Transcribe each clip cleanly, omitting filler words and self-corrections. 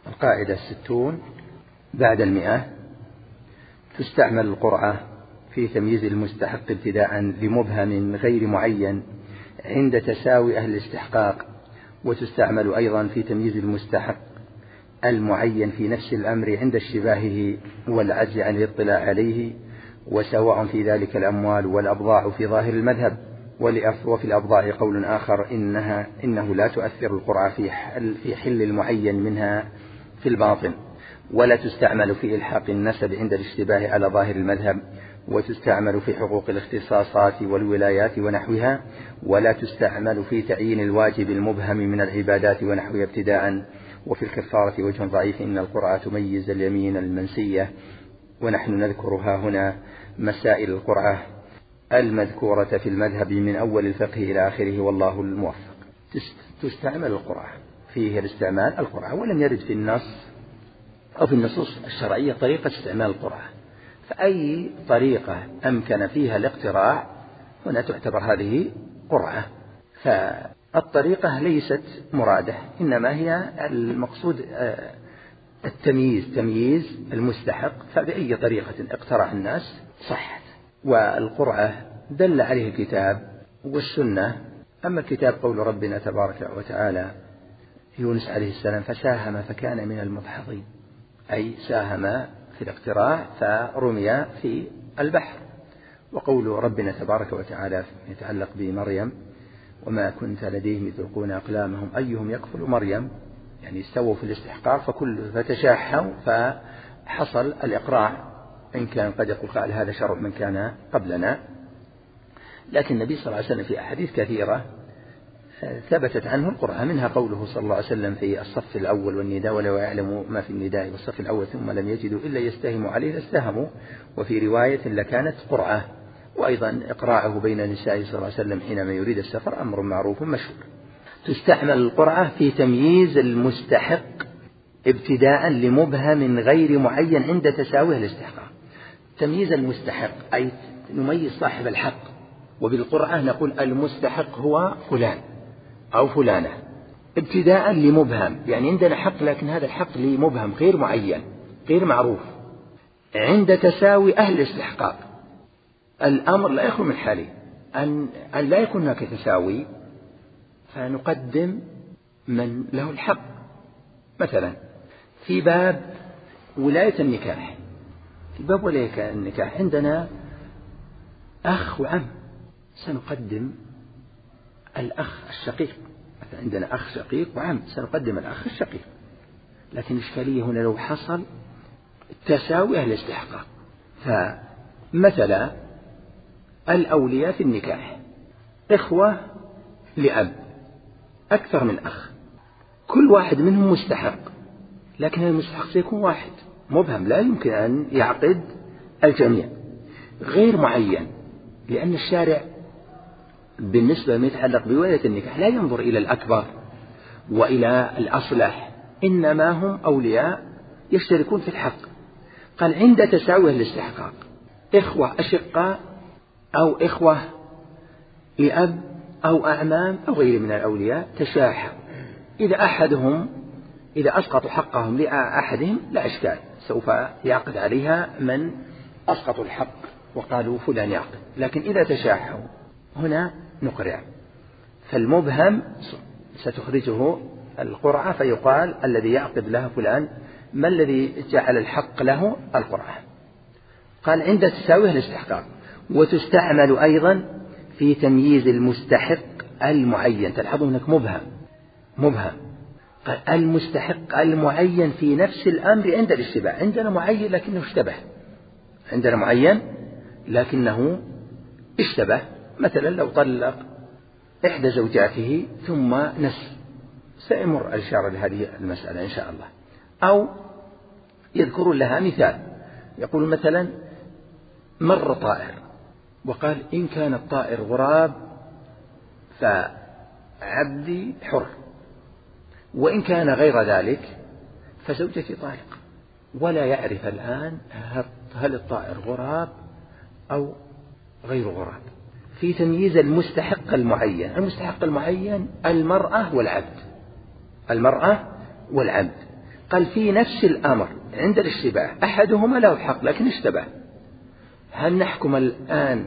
القاعدة 60 بعد 100. تستعمل القرعة في تمييز المستحق ابتداء لمبهم غير معين عند تساوي أهل الاستحقاق، وتستعمل أيضا في تمييز المستحق المعين في نفس الأمر عند اشتباهه والعجز عن الاطلاع عليه، وسواء في ذلك الأموال والأبضاع في ظاهر المذهب. وفي الأبضاع قول آخر إنه لا تؤثر القرعة في حل المعين منها في الباطن، ولا تستعمل في إلحاق النسب عند الاشتباه على ظاهر المذهب، وتستعمل في حقوق الاختصاصات والولايات ونحوها، ولا تستعمل في تعيين الواجب المبهم من العبادات ونحوها ابتداء. وفي الكفارة وجه ضعيف إن القرعة تميز اليمين المنسية. ونحن نذكرها هنا مسائل القرعة المذكورة في المذهب من أول الفقه إلى آخره، والله الموفق. تستعمل القرعة، فيه الاستعمال القرعة، ولم يرد في النص أو في النصوص الشرعية طريقة استعمال القرعة، فأي طريقة أمكن فيها الاقتراع هنا تعتبر هذه قرعة. فالطريقة ليست مرادة، إنما هي المقصود تمييز المستحق، فبأي طريقة اقترع الناس صحت. والقرعة دل عليه الكتاب والسنة. أما الكتاب قول ربنا تبارك وتعالى يونس عليه السلام فساهم فكان من المدحضين، أي ساهم في الاقتراع فرمي في البحر. وقول ربنا تبارك وتعالى يتعلق بمريم وما كنت لديهم إذ يلقون أقلامهم أيهم يكفل مريم، يعني استووا في الاستحقاق فتشاحوا فحصل الإقراع، إن كان قد يقول قال هذا شرع من كان قبلنا. لكن النبي صلى الله عليه وسلم في أحاديث كثيرة ثبتت عنه القرآن، منها قوله صلى الله عليه وسلم في الصف الأول والنداء ولو يعلموا ما في النداء والصف الأول ثم لم يجدوا إلا يستهموا عليه لاستهموا، وفي رواية لكانت قرعة. وأيضا إقراعه بين النساء صلى الله عليه وسلم حينما يريد السفر أمر معروف مشهور. تستعمل القرعة في تمييز المستحق ابتداء لمبهم غير معين عند تساويه الاستحقاق. تمييز المستحق أي نميز صاحب الحق، وبالقرعة نقول المستحق هو فلان أو فلانة ابتداء لمبهم، يعني عندنا حق لكن هذا الحق لمبهم غير معين غير معروف عند تساوي أهل الاستحقاق. الأمر لا يخلو من حاله أن لا يكون هناك تساوي، فنقدم من له الحق. مثلا في باب ولاية النكاح، في باب ولاية النكاح عندنا أخ وعم، سنقدم الأخ الشقيق. مثلا عندنا أخ شقيق وعم، سنقدم الأخ الشقيق. لكن الإشكالية هنا لو حصل تساوي أهل الاستحقاق. فمثلا الأولياء في النكاح إخوة لأب أكثر من أخ، كل واحد منهم مستحق، لكن المستحق سيكون واحد مبهم لا يمكن أن يعقد الجميع، غير معين، لأن الشارع بالنسبة لما يتعلق بولاية النكاح لا ينظر إلى الأكبر وإلى الأصلح، إنما هم أولياء يشتركون في الحق. قال عند تساوي الاستحقاق إخوة أشقاء أو إخوة لأب أو أعمام أو غير من الأولياء تشاحوا، إذا أسقطوا حقهم لأحدهم لا إشكال، سوف يعقد عليها من أسقطوا الحق وقالوا فلان يعقد. لكن إذا تشاحوا هنا نقرع، فالمبهم ستخرجه القرعة فيقال الذي يعقد له فلان، ما الذي جعل الحق له القرعة. قال عند تساويه الاستحقاق. وتستعمل أيضا في تمييز المستحق المعين، تلاحظون هناك مبهم. قال المستحق المعين في نفس الأمر عند الاشتباه. عندنا معين لكنه اشتبه، عندنا معين لكنه اشتبه. مثلا لو طلق إحدى زوجاته ثم نسي، سيمر الإشارة لهذه المسألة إن شاء الله. أو يذكر لها مثال، يقول مثلا مر طائر وقال إن كان الطائر غراب فعبدي حر، وإن كان غير ذلك فزوجتي طالق، ولا يعرف الآن هل الطائر غراب أو غير غراب. في تمييز المستحق المعين. المستحق المعين المرأة والعبد، المرأة والعبد. قال في نفس الأمر عند الاشتباه أحدهما له الحق لكن اشتبه، هل نحكم الآن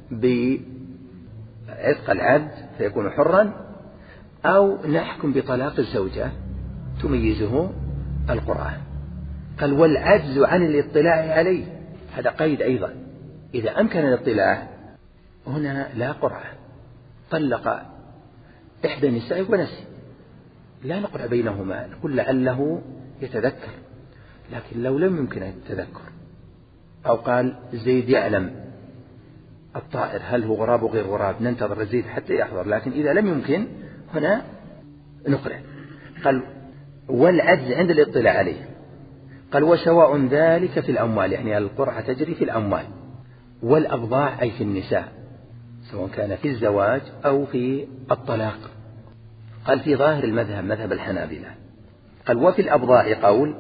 بعتق العبد فيكون حرا أو نحكم بطلاق الزوجة تميزه القرآن؟ قال والعجز عن الاطلاع عليه، هذا قيد أيضا، إذا أمكن الاطلاع هنا لا قرعة، طلق إحدى النساء ونسي، لا نقرأ بينهما، نقول لعله يتذكر، لكن لو لم يمكن التذكر أو قال زيد يعلم الطائر هل هو غراب وغير غراب ننتظر زيد حتى يحضر، لكن إذا لم يمكن هنا نقرأ. قال والعجز عند الاطلاع عليه. قال وسواء ذلك في الأموال، يعني القرعة تجري في الأموال، والأبضاع أي في النساء، سواء كان في الزواج أو في الطلاق. قال في ظاهر المذهب مذهب الحنابلة. قال وفي الأبضاع قول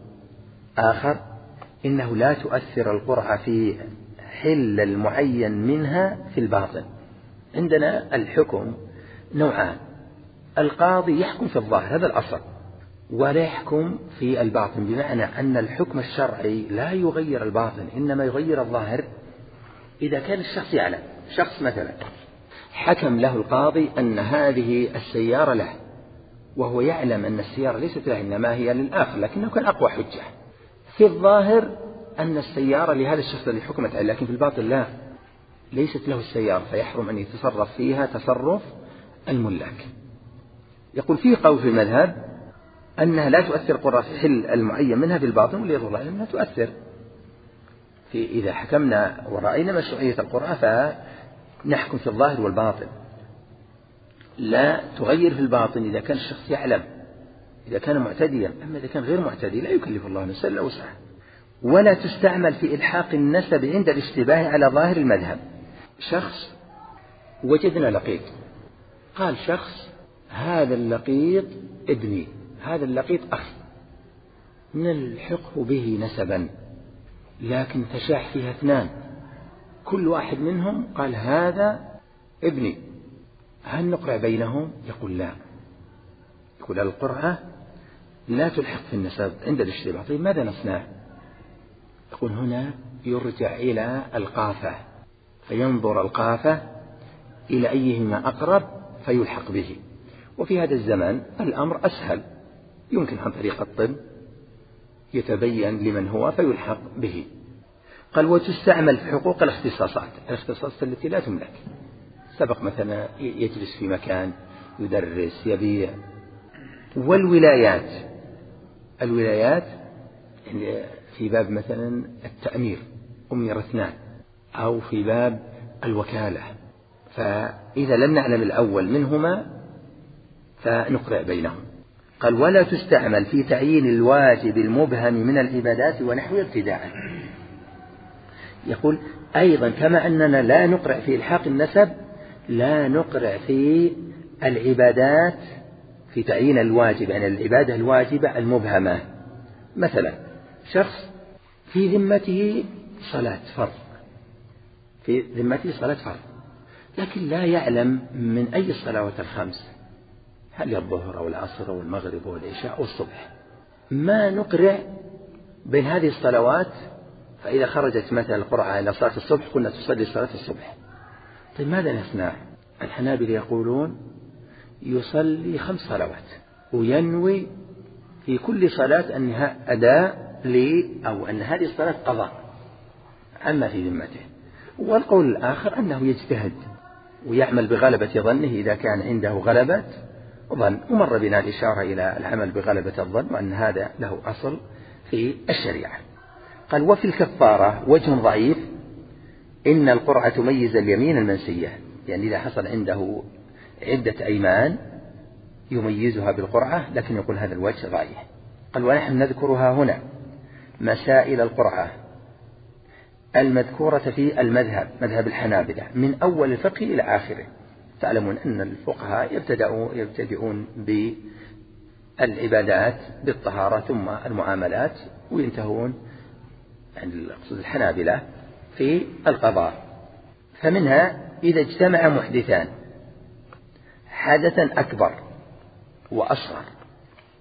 آخر إنه لا تؤثر القرعة في حل المعين منها في الباطن. عندنا الحكم نوعان، القاضي يحكم في الظاهر هذا الأصل، ولا يحكم في الباطن، بمعنى أن الحكم الشرعي لا يغير الباطن إنما يغير الظاهر. إذا كان الشخص يعلم، شخص مثلا حكم له القاضي أن هذه السيارة له، وهو يعلم أن السيارة ليست له إنما هي للآخر، لكنه كان أقوى حجة في الظاهر أن السيارة لهذا الشخص الذي حكمت عليه، لكن في الباطن لا، ليست له السيارة، فيحرم أن يتصرف فيها تصرف الملاك. يقول فيه قول في المذهب أنها لا تؤثر قرة في حل المعين منها في الباطن، وليظهر الله أنها تؤثر في إذا حكمنا ورأينا مشروعية القرآن فنحكم في الظاهر والباطن، لا تغير في الباطن إذا كان الشخص يعلم، إذا كان معتديا، أما إذا كان غير معتدي لا يكلف الله نفسا إلا وسعها. ولا تستعمل في إلحاق النسب عند الاشتباه على ظاهر المذهب. شخص وجدنا لقيط، قال شخص هذا اللقيط ابني، هذا اللقيط أخي، نلحقه به نسبا، لكن تشاح فيها اثنان، كل واحد منهم قال هذا ابني، هل نقرأ بينهم؟ يقول لا، يقول القرعة لا تلحق في النسب عند الاشتباه. طيب ماذا نصنع؟ يقول هنا يرجع إلى القافة، فينظر القافة إلى أيهما أقرب فيلحق به. وفي هذا الزمن الأمر أسهل، يمكن عن طريق الطب يتبين لمن هو فيلحق به. قال وتستعمل في حقوق الاختصاصات، الاختصاصات التي لا تملك، سبق مثلا يجلس في مكان يدرس يبيع. والولايات، الولايات في باب مثلا التأمير أمير اثنان، أو في باب الوكالة، فإذا لم نعلم الأول منهما فنقرأ بينهم. قال ولا تستعمل في تعيين الواجب المبهم من العبادات ونحوها ابتداء. يقول أيضا كما أننا لا نقرأ في إلحاق النسب، لا نقرأ في العبادات في تعيين الواجب، يعني العبادة الواجبة المبهمة. مثلا شخص في ذمته صلاة فرض، في ذمته صلاة فرض، لكن لا يعلم من أي الصلوات الخمس، هل الظهر أو العصر أو المغرب أو العشاء أو الصبح، ما نقرأ بين هذه الصلوات. فإذا خرجت مثلا القرعة إلى صلاة الصبح قلنا تصلي صلاة الصبح. طيب ماذا نصنع؟ الحنابلة يقولون يصلي 5 صلوات وينوي في كل صلاة أنها أداء أو أن هذه الصلاة قضاء عما في ذمته. والقول الآخر أنه يجتهد ويعمل بغلبة ظنه إذا كان عنده غلبة ظن، ومر بنا الإشارة إلى العمل بغلبة الظن وأن هذا له أصل في الشريعة. قال وفي الكفارة وجه ضعيف، إن القرعة تميز اليمين المنسية، يعني إذا حصل عنده عدة أيمان يميزها بالقرعة، لكن يقول هذا الوجه ضعيف. قال ونحن نذكرها هنا مسائل القرعة المذكورة في المذهب، مذهب الحنابلة، من أول الفقه إلى آخره. تعلمون أن الفقهاء يبتدئون بالعبادات بالطهارة ثم المعاملات، وينتهون عند الحنابلة في القضاء. فمنها إذا اجتمع محدثان حدثا أكبر وأصغر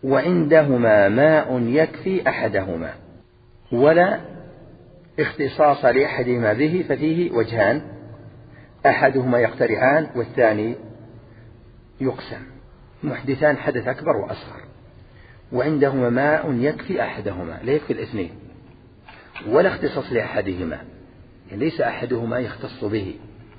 وعندهما ماء يكفي أحدهما ولا اختصاص لأحدهما به ففيه وجهان، أحدهما يقترعان والثاني يقسم، محدثان حدث أكبر وأصغر. وعندهما ماء يكفي أحدهما، لا يكفي الاثنين، ولا اختصاص لأحدهما، يعني ليس أحدهما يختص به،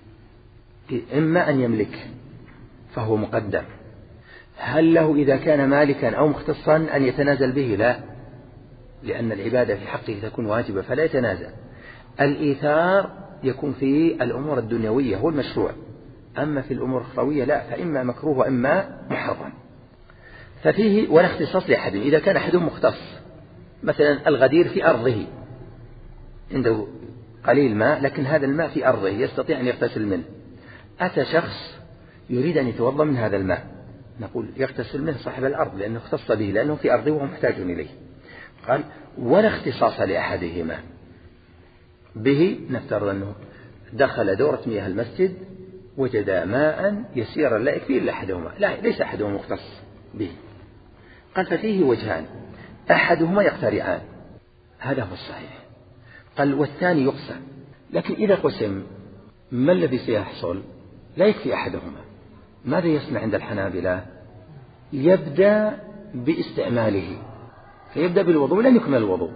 إما أن يملك فهو مقدم. هل له إذا كان مالكا أو مختصا أن يتنازل به؟ لا، لأن العبادة في حقه تكون واجبة فلا يتنازل. الإيثار يكون في الأمور الدنيوية هو المشروع، أما في الأمور الأخروية لا، فإما مكروه وإما محرم. ففيه ولا اختصاص لأحد. إذا كان أحدهم مختص، مثلا الغدير في أرضه عنده قليل ماء لكن هذا الماء في أرضه يستطيع أن يغتسل منه، أتى شخص يريد أن يتوضأ من هذا الماء، نقول يغتسل منه صاحب الأرض لأنه اختص به، لأنه في أرضه وهو محتاج إليه. قال ولا اختصاص لأحدهما به، نفترض أنه دخل دورة مياه المسجد وجد ماء يسيرا لا يكفي إلا أحدهما، لا، ليس أحدهما مختص به. قال ففيه وجهان، أحدهما يقترعان، هذا هو الصحيح. قال والثاني يقسم، لكن إذا قسم ما الذي سيحصل؟ لا يكفي أحدهما. ماذا يصنع عند الحنابلة؟ يبدأ باستعماله، فيبدأ بالوضوء لن يكمل الوضوء.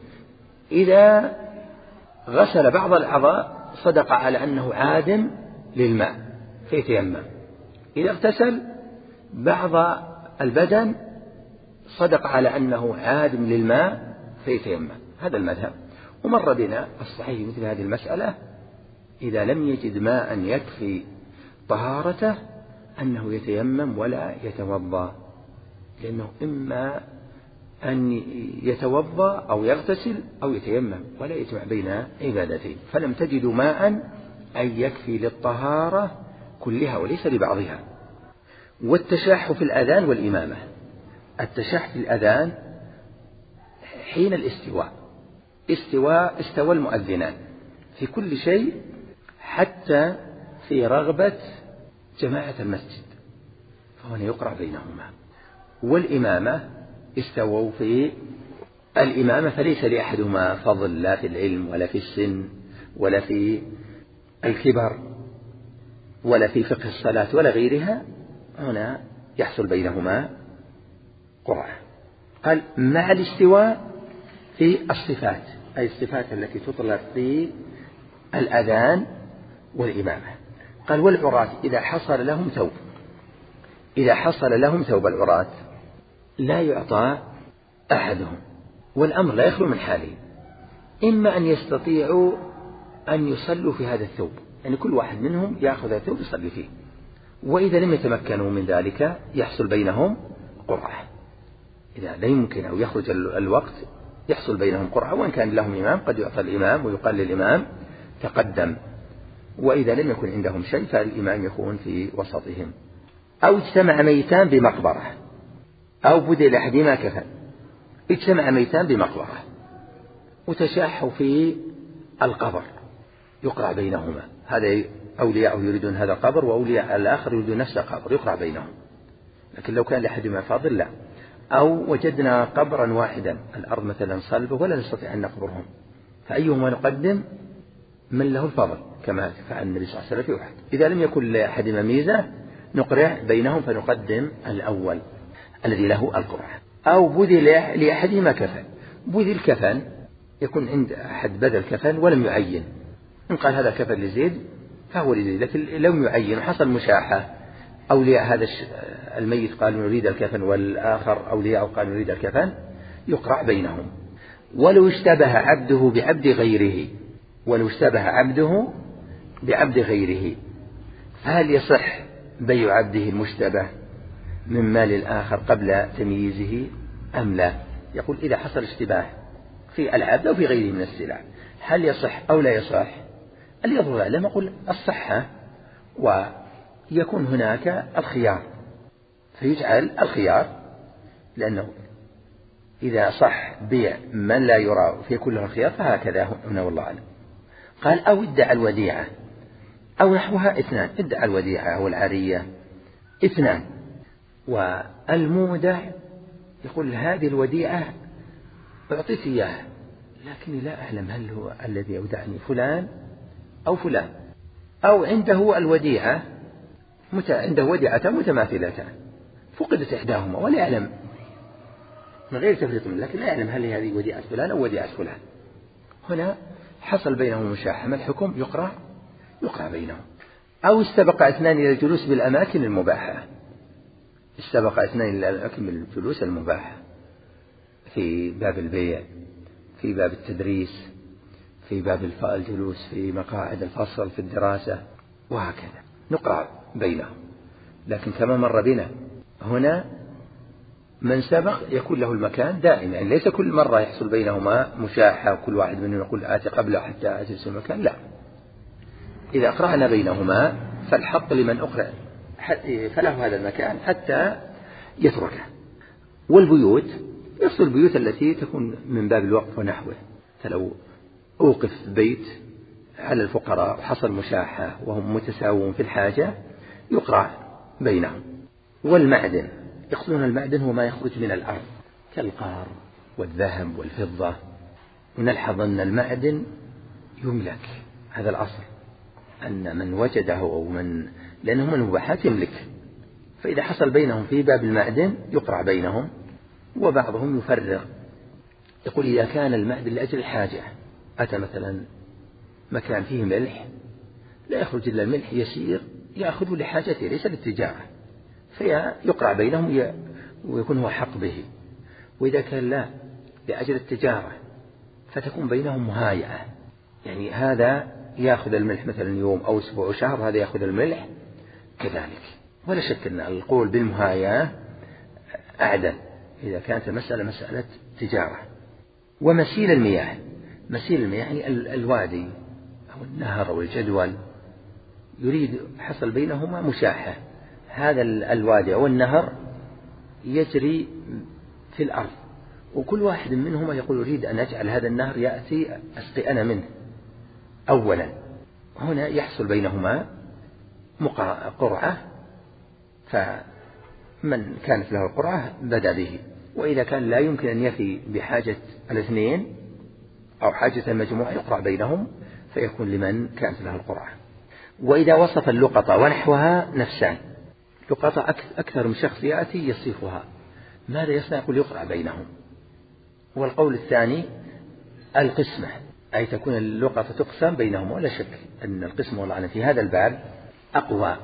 إذا غسل بعض الأعضاء صدق على أنه عادم للماء فيتيمم، إذا اغتسل بعض البدن صدق على أنه عادم للماء فيتيمم. هذا المذهب. ومر بنا الصحيح مثل هذه المسألة إذا لم يجد ماء يكفي طهارته أنه يتيمم ولا يتوضأ، لأنه إما أن يتوضأ أو يغتسل أو يتيمم ولا يجمع بين عبادتين. فلم تجدوا ماء أن يكفي للطهارة كلها وليس لبعضها. والتشاح في الأذان والإمامة، التشاح في الأذان حين الاستواء، استوى المؤذنان في كل شيء حتى في رغبة جماعة المسجد، فهنا يقرأ بينهما. والإمامة استووا في الإمامة فليس لأحدهما فضل لا في العلم ولا في السن ولا في الكبر ولا في فقه الصلاة ولا غيرها، هنا يحصل بينهما قرعة. قال مع الاستواء في الصفات، أي الصفات التي تطلق في الأذان والإمامة. قال والعراة إذا حصل لهم ثوب، إذا حصل لهم ثوب العراة لا يعطى أحدهم، والأمر لا يخلو من حالين، إما أن يستطيعوا أن يصلوا في هذا الثوب، يعني كل واحد منهم يأخذ الثوب يصلي فيه، وإذا لم يتمكنوا من ذلك يحصل بينهم قرعة. إذا لا يمكن أو يخرج الوقت يحصل بينهم قرعة، وإن كان لهم إمام قد يعطى الإمام ويقال للإمام تقدم، وإذا لم يكن عندهم شيء فالإمام يكون في وسطهم. أو اجتمع ميتان بمقبرة أو بدل أحدهما كفن، اجتمع ميتان بمقبرة وتشاحوا في القبر يقرع بينهما، هذا أولياء يريدون هذا القبر وأولياء الآخر يريدون نفس القبر يقرع بينهم، لكن لو كان لأحدهما فاضل لا. أو وجدنا قبرا واحدا، الأرض مثلا صلبة ولا نستطيع أن نقبرهم، فأيهما نقدم؟ من له الفضل كما فعل النبي صلى الله عليه وسلم في أحد. إذا لم يكن لأحدهما ميزة نقرع بينهم فنقدم الأول الذي له القرعة. أو بذل لأحدهما كفن، بذل كفن يكون عند أحد بذل كفن ولم يعين، إن قال هذا كفن لزيد فهو لزيد، لكن لم يعين حصل مشاحة، أولياء هذا الميت قالوا نريد الكفن والآخر أولياء قالوا نريد الكفن يقرع بينهم. ولو اشتبه عبده بعبد غيره، ولو اشتبه عبده بعبد غيره فهل يصح بيع عبده المشتبه من مال الآخر قبل تمييزه أم لا؟ يقول إذا حصل اشتباه في العبد أو في غيره من السلع هل يصح أو لا يصح؟ اليظهر لما أقول الصحة، ويكون هناك الخيار فيجعل الخيار، لأنه إذا صح بيع من لا يرى في كله الخيار فهكذا هنا والله أعلم. قال أو ادعى الوديعة أو نحوها اثنان، ادعى الوديعة والعارية اثنان. والمودع يقول هذه الوديعة أعطيت إياها لكني لا أعلم هل هو الذي أودعني فلان أو فلان، أو عنده الوديعة عنده وديعتان متماثلتان فقدت إحداهما ولا يعلم من غير تفريط منه، لكن لا يعلم هل هذه وديعة فلان أو وديعة فلان. هنا حصل بينهم مشاحة، ما الحكم؟ يقرأ بينهم. أو استبق اثنان إلى الجلوس بالأماكن المباحة، استبق اثنان إلى الأماكن بالجلوس المباحة في باب البيع، في باب التدريس، في باب الجلوس في مقاعد الفصل في الدراسة وهكذا، نقرأ بينهم. لكن كما مر بنا هنا من سبق يكون له المكان دائما، يعني ليس كل مرة يحصل بينهما مشاحة وكل واحد منهم يقول آتي قبله حتى أجلس المكان، لا، إذا أقرأنا بينهما فالحق لمن أقرأ فله هذا المكان حتى يتركه. والبيوت يصل البيوت التي تكون من باب الوقف ونحوه، فلو أوقف بيت على الفقراء وحصل مشاحة وهم متساوون في الحاجة يقرأ بينهم. والمعدن يقصدون المعدن هو ما يخرج من الأرض كالقار والذهب والفضة، ونلحظ أن المعدن يملك، هذا الأصل أن من وجده أو من لأنه من المباحات يملك، فإذا حصل بينهم في باب المعدن يقرأ بينهم. وبعضهم يفرغ يقول إذا كان المعدن لأجل الحاجة، أتى مثلا مكان فيه ملح لا يخرج إلا الملح يسير يأخذه لحاجته ليس للتجارة، فيقرأ بينهم ويكون هو حق به. وإذا كان لا لأجل التجارة فتكون بينهم مهايئة، يعني هذا يأخذ الملح مثلا يوم أو أسبوع أو شهر، هذا يأخذ الملح كذلك. ولا شك أن القول بالمهايئة أعدل إذا كانت المسألة مسألة تجارة. ومسيل المياه، مسيل المياه يعني الوادي أو النهر أو الجدول، يريد حصل بينهما مشاحة، هذا الوادي أو النهر يجري في الأرض وكل واحد منهما يقول أريد أن أجعل هذا النهر يأتي أسقي أنا منه أولا، هنا يحصل بينهما قرعة، فمن كانت له القرعة بدأ به. وإذا كان لا يمكن أن يفي بحاجة الاثنين أو حاجة المجموعة يقرأ بينهم فيكون لمن كانت له القرعة. وإذا وصف اللقطة ونحوها نفسان، لقطة أكثر من شخص يأتي يصفها، ماذا يصنع؟ يقول يقرأ بينهم. والقول الثاني القسمة، أي تكون اللقطة تقسم بينهم، ولا شك أن القسمة والله في هذا الباب أقوى،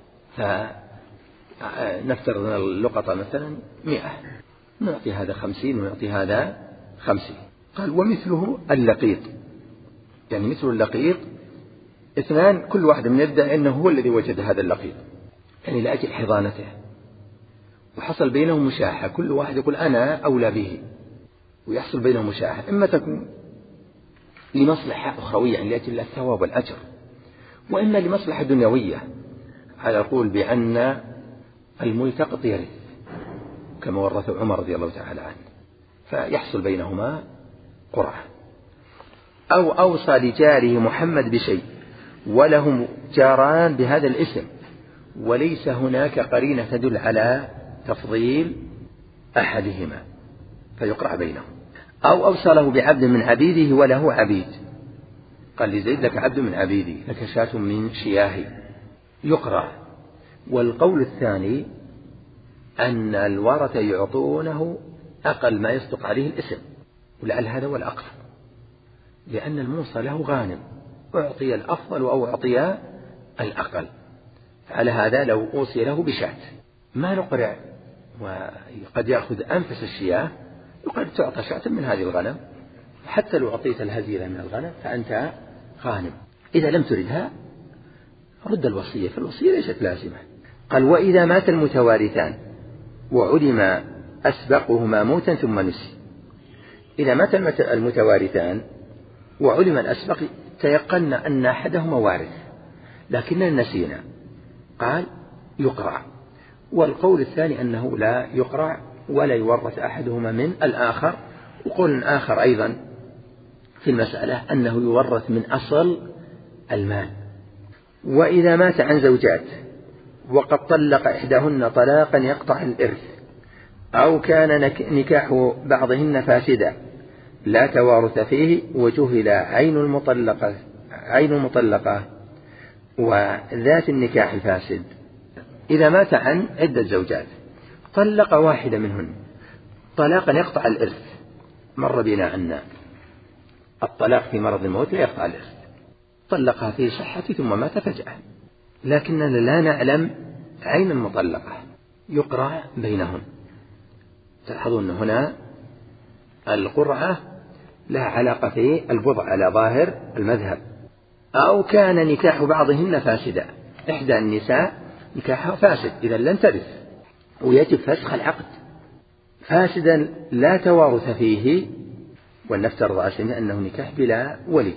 فنفترض أن اللقطة مثلا 100، نعطي هذا 50 ونعطي هذا 50. قال ومثله اللقيط، يعني مثل اللقيط اثنان كل واحد من يدعي أنه هو الذي وجد هذا اللقيط، يعني لأجل حضانته، وحصل بينهم مشاحة، كل واحد يقول أنا أولى به، ويحصل بينهم مشاحة، إما تكون لمصلحة أخروية يعني لأجل الثواب والأجر، وإما لمصلحة دنيوية على القول بأن الملتقط يرث كما ورث عمر رضي الله تعالى عنه، فيحصل بينهما قرعة. أو أوصى لجاره محمد بشيء ولهم جاران بهذا الاسم وليس هناك قرينة تدل على تفضيل أحدهما فيقرأ بينهم. أو أوصى له بعبد من عبيده وله عبيد، قال لزيد لك عبد من عبيدي لك شاة من شياهي، يقرأ. والقول الثاني أن الورثة يعطونه أقل ما يصدق عليه الاسم، ولعل هذا هو الأقرب، لأن الموصى له غانم أعطي الأفضل أو أعطي الأقل، فعلى هذا لو أوصي له بشاة ما نقرع، وقد يأخذ أنفس الشياه، وقد تعطى شاة من هذه الغنم، حتى لو أعطيت الهزيلة من الغنم فأنت غانم. إذا لم تردها رد الوصية، فالوصية ليست لازمة. قال وإذا مات المتوارثان وعلم أسبقهما موتا ثم نسي، إذا مات المتوارثان وعلم الأسبق تيقنا أن أحدهما وارث لكننا نسينا، قال يقرأ. والقول الثاني أنه لا يقرأ ولا يورث أحدهما من الآخر. وقول آخر أيضا في المسألة أنه يورث من أصل المال. وإذا مات عن زوجات وقد طلق إحداهن طلاقا يقطع الإرث أو كان نكاح بعضهن فاسدا لا توارث فيه وجهل عين المطلقة وذات النكاح الفاسد. إذا مات عن عدة زوجات طلق واحدة منهن طلاقا يقطع الإرث، مر بنا عنا الطلاق في مرض الموت لا يقطع الإرث، طلقها في صحة ثم مات فجأة، لكننا لا نعلم عين المطلقة يقرع بينهم. تلاحظون هنا القرعة لها علاقة في البضع على ظاهر المذهب. أو كان نكاح بعضهن فاسدا، إحدى النساء نكاحها فاسد إذا لن ترث ويجب فسخ العقد، فاسدا لا توارث فيه، ولنفترض أسمع أنه نكاح بلا ولي،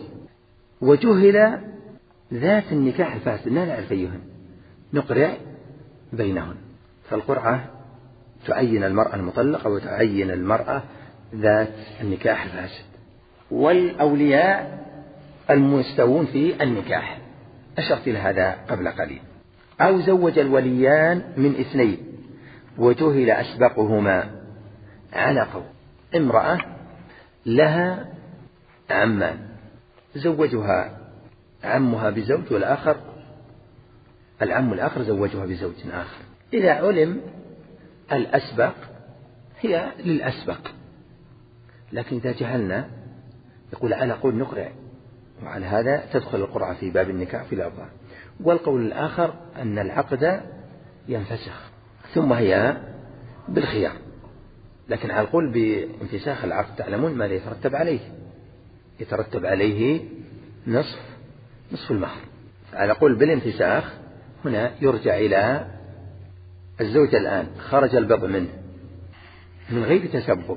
وجهل ذات النكاح الفاسد لا نعرف أيهن، نقرع بينهن. فالقرعة تعين المرأة المطلقة وتعين المرأة ذات النكاح الفاسد. والأولياء المستوون في النكاح أشرت إلى هذا قبل قليل. أو زوج الوليان من اثنين وجهل أسبقهما على قول، امرأة لها عمان زوجها عمها بزوج والآخر العم الآخر زوجها بزوج آخر، إذا علم الأسبق هي للأسبق، لكن إذا جهلنا يقول على قول نقرع، وعلى هذا تدخل القرعة في باب النكاح في الأربعة. والقول الآخر أن العقد ينفسخ ثم هي بالخيار، لكن على القول بانفساخ العقد تعلمون ماذا يترتب عليه؟ يترتب عليه نصف المهر. على قول بالانفساخ هنا يرجع إلى الزوج الآن خرج البضع منه من غير تسبب،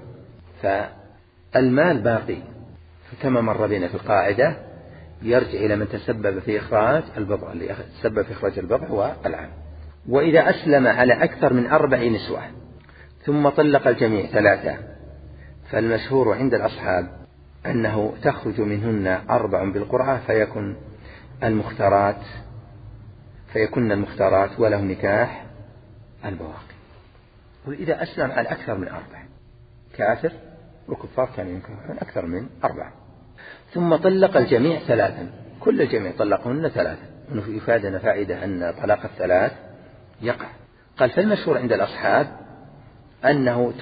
فالمال باقي، فكما مر بنا في القاعدة يرجع إلى من تسبب في إخراج البضع، اللي تسبب في إخراج البضع هو العام. وإذا أسلم على أكثر من 4 نسوة ثم طلق الجميع 3، فالمشهور عند الأصحاب أنه تخرج منهن 4 بالقرعة فيكن المختارات وله نكاح البواقي. وإذا أسلم على أكثر من 4 كافر وكفار كان ينكحون أكثر من 4 ثم طلق الجميع 3، كل الجميع طلقهن 3، يفادنا فائدة أن طلاق الثلاث يقع. قال فالمشهور عند الأصحاب أنه